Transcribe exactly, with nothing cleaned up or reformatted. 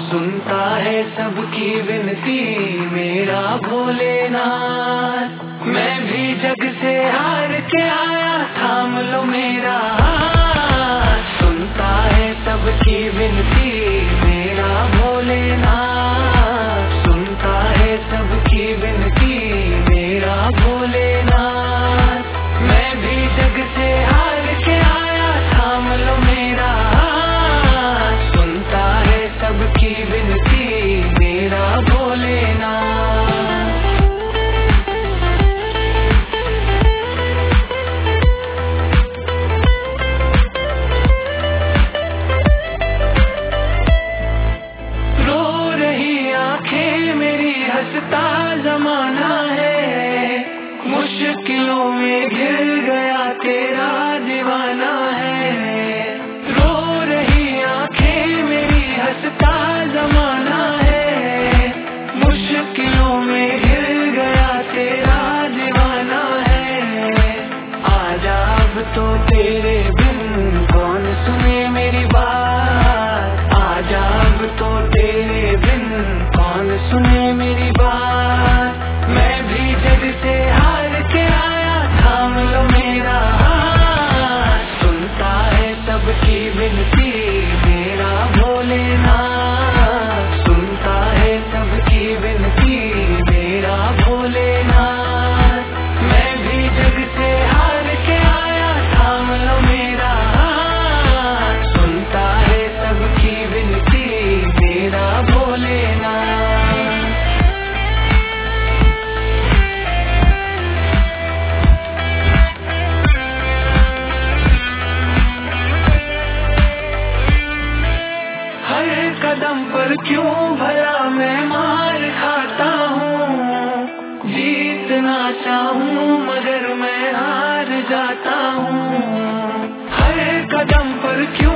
सुनता है सबकी विनती मेरा भोलेनाथ। मैं भी जग से हार के आया, थाम लो मेरा हाथ। सुनता है सबकी विनती मेरा भोलेनाथ। सुनता है सबकी विनती मेरा भोलेनाथ। मैं भी जग से हार के आया, थाम लो मेरा हाथ। सुनता है सबकी विनती मेरा भोलेनाथ। रो रही आंखें मेरी, हंसता जमाना है। मुश्किलों में घिर गया तेरा दीवाना है। रो रही आंखें मेरी, हंसता जमाना है। मुश्किलों में घिर गया तेरा दीवाना है। आजा अब तो तेरे बिन कौन सुने मेरी बात। आजा अब तो तेरे बिन कौन सुने मेरी बात। मैं भी जग से हार के आया, थाम लो मेरा हाथ। सुनता है सबकी विनती मेरा भोलेनाथ। सुनता है सबकी विनती मेरा भोलेनाथ। मैं भी जग से हार के आया, थाम लो मेरा हाथ। सुनता है सबकी विनती मेरा भोलेनाथ। हर कदम पर क्यों भला मैं मार खाता हूँ। जीतना चाहूँ मगर मैं हार जाता हूँ। हर कदम पर क्यों